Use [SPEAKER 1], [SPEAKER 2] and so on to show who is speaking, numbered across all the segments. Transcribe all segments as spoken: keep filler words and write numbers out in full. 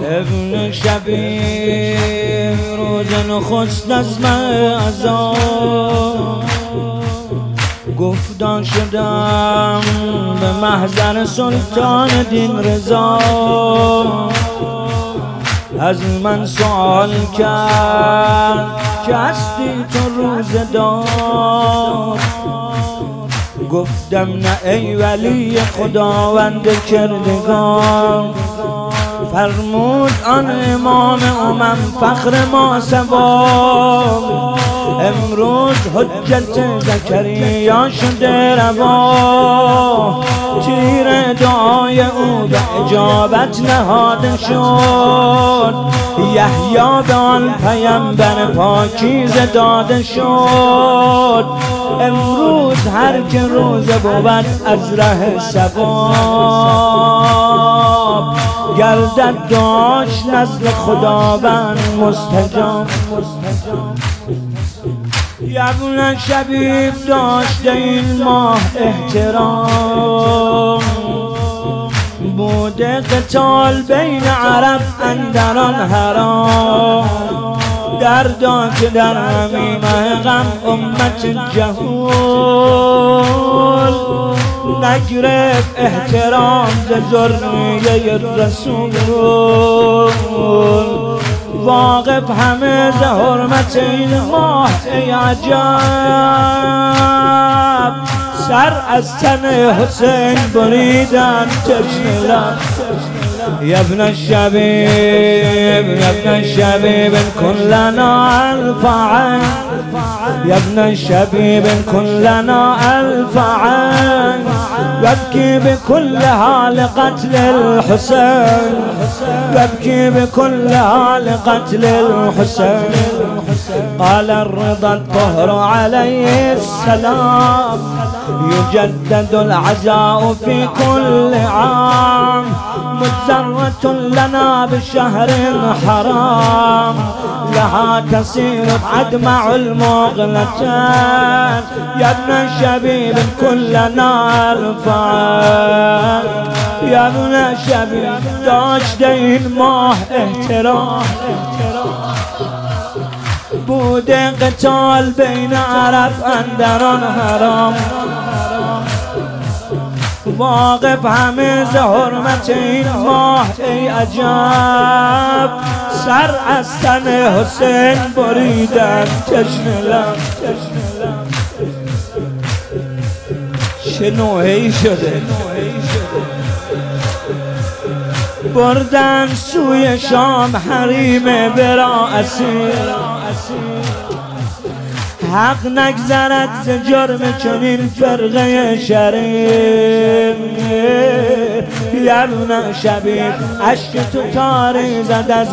[SPEAKER 1] ابن شبیب روز نخست از معزا گفتان شدم به محضر سلطان دین رضا. از من سوال کرد که هستی تو روزدار. گفتم نه ای ولی خداوند کردگار. فرمود آن امام امم فخر ما سوار. امروز حجت زکریا شده روا. تیر دعای او به اجابت نهاده شد. یحیی به آن پیامبر پاکیزه داده شد. امروز هر که روزه بود از ره ثواب گردد داشت نزد خداوند مستجاب. ابن شبیب داشته این ماه احترام. بوده قتال بین عرب اندر آن حرام. دردا که در همین غم امت جهول نگرفت احترام ز ذریه رسول. واقف همه ز حرمت این ماه ای عجب. سر از تن حسین بریدن تشنه لب. یا ابن الشبیب یا ابن الشبیب کن لنا الف عین. یا ابن الشبیب کن لنا الف عین. وابكي بكل حال قتل الحسين. وابكي بكل حال قتل الحسين. قال الرضا الطهر عليه السلام. يجدد العزاء في كل عام. مجزرة لنا بشهر حرام. لها تسير أدمع المغلتان. يا ابن الشبيب كلنا الفعال. يا ابن الشبيب داشته این ماه احترام. بوده قتال بین عرب اندر آن حرام. واقف همه ز حرمت این ماه ای عجب. سر از تن حسین بریدن تشنه لب. چه نوعی شده. بردن سوی شام حریم برا اسیر. حق نگذرد ز جرم چنین فرقه شریر. یا ابن شبیب عشق تو تاری زد از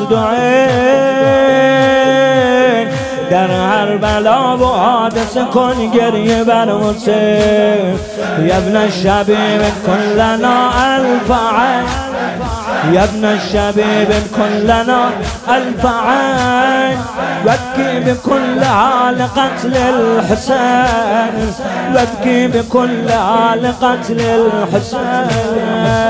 [SPEAKER 1] دعای. در هر بلا و حادثه کن گریه بر حسین. یا ابن الشبیب کن لنا الف عین. یا ابن الشبیب کن لنا الف عین. وابكي بكل حال قتل الحسين. وابكي بكل حال قتل الحسين.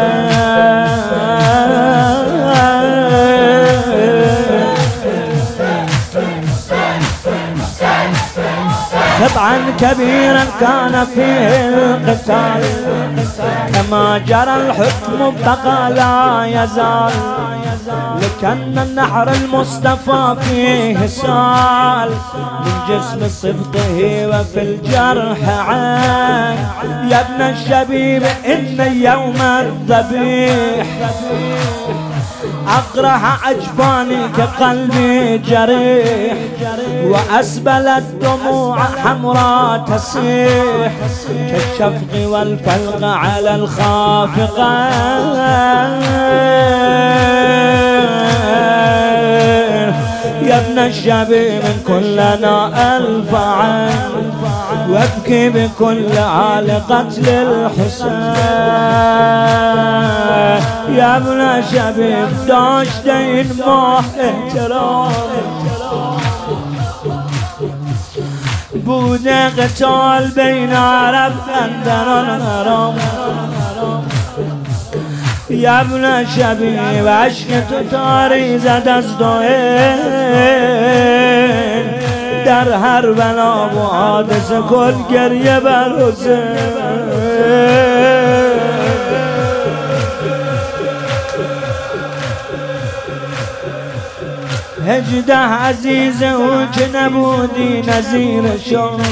[SPEAKER 1] طبعا كبيرا كان فيه القتال. كما جرى الحكم بقى لا يزال. لكن النحر المصطفى فيه سال. من جسم صدقه وفي الجرح عين. يا ابن الشبيب إن يوم الذبيح أقرح أجفاني كقلبي جريح. وأسبل الدموع حمراء تسيح. كالشفق والفلق على الخافقين. يا ابن الشبيب كلنا ألف عين. وابكي بكل حال قتل الحسين. يا ابن الشبيب داشته این ماه احترام. بوده قتال بین عرب اندر آن حرام. یا ابن شبیب عشق تو تاری زد از دوئل، در هر بلا و حادثه کل گریه بر حسین. هجده عزیز او که نبودی نظیرشان،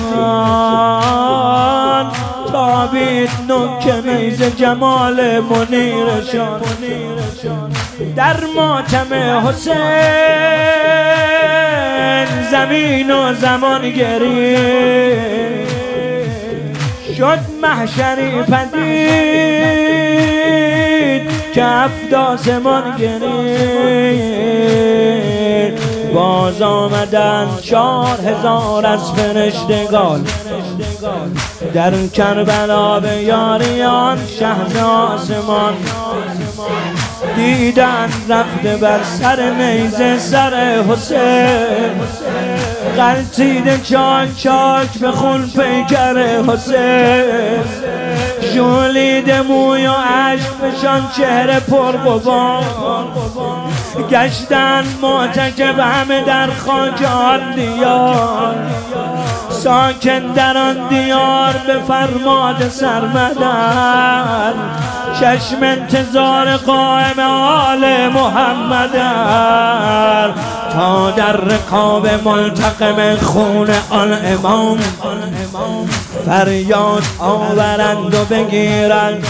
[SPEAKER 1] تابید نوک نیز جمال منیرشان. در ماتم حسین زمین و زمان گرید، شد محشری پدید که هفت آسمان گرید. باز آمدن چار هزار از فرشتگان، در کربلا به یاریان شهر آسمان. دیدن رفته بر سر نیزه سر حسین، غلطیده چاک چاک به خون پیکر حسین. ژولیده موی و اشکشان چهره پرغبار، گشتن معتکف همه در خاک آن دیار. ساکن در آن دیار به فرمان سرمدن، چشم انتظار قائم آل محمد، تا در رکاب ملتقم خون آن امام فریاد آورند و بگیرند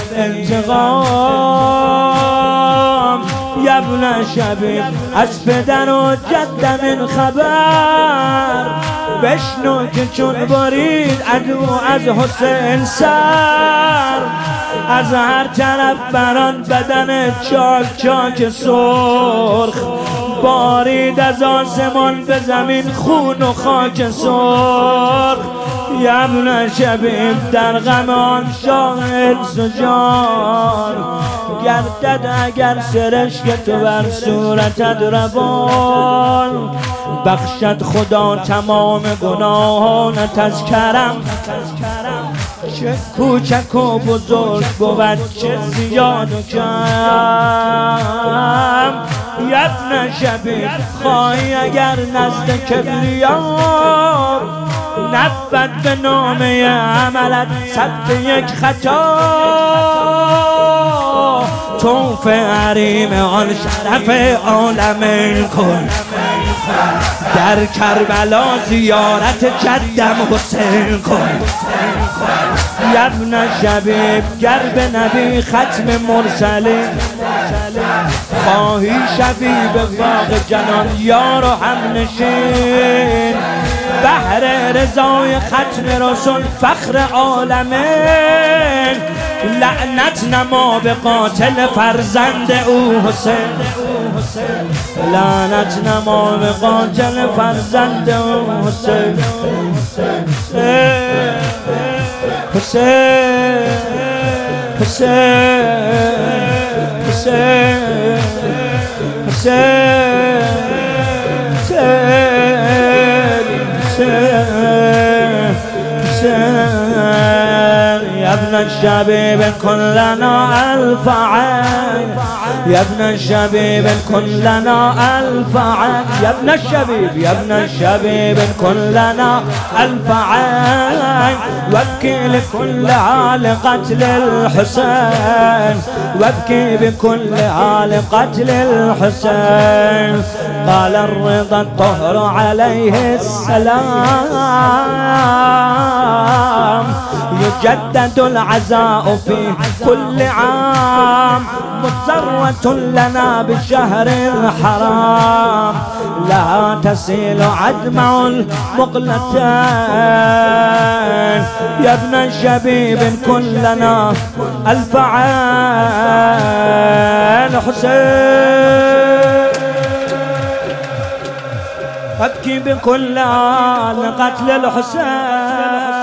[SPEAKER 1] انتقام. یا ابن شبیب از پدر و جدم این خبر، بشنو که چون برید عدو از حسین سر. از هر طرف بران بدن چاک چاک سرخ، بارید از آسمان به زمین خون و خاک سرخ. یا ابن شبیب در غم آن شاهد سجار، گردد اگر سرشک تو بر صورتت روان. بخشد خدا تمام گناهانت از کرم، چه کوچک و بزرگ بود چه زیاد و کم. یا ابن شبیب خواهی اگر نزد کبریان، نبود به نامه عملت ثبت یک خطا. توف حریم آن شرف عالمین کن، در کربلا زیارت جدم حسین کن. یا ابن شبیب گر به نبی ختم مرسلین، خواهی شبیب باغ جنان یار و همنشین. بهر رضای ختم رسول فخر عالمین، لعنت نما به قاتل فرزند او حسین. لعنت نما به قاتل فرزند او حسین. حسین حسین حسین حسین یا ابن الشبیب کن لنا الف عین، یا ابن الشبیب کن لنا الف عین. یا ابن الشبیب یا ابن الشبیب کن لنا الف عین، وابکی لكل حال قتل الحسین، وابکی بكل حال قتل الحسین. قال الرضا الطهر عليه السلام، يجدد العزاء في كل عام. مسرة لنا بشهر الحرام، لا تسيل عدمع المقلتين. يا ابن الشبيب كن لنا ألف عين. حسين أبكي بكل آل قتل الحسين.